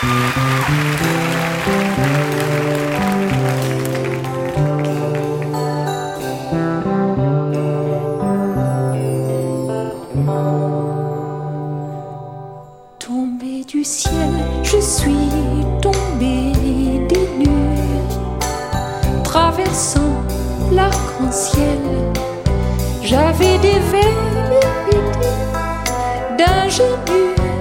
Tombé du ciel, je suis tombé des nues, traversant l'arc-en-ciel. J'avais des velléités d'ingénu.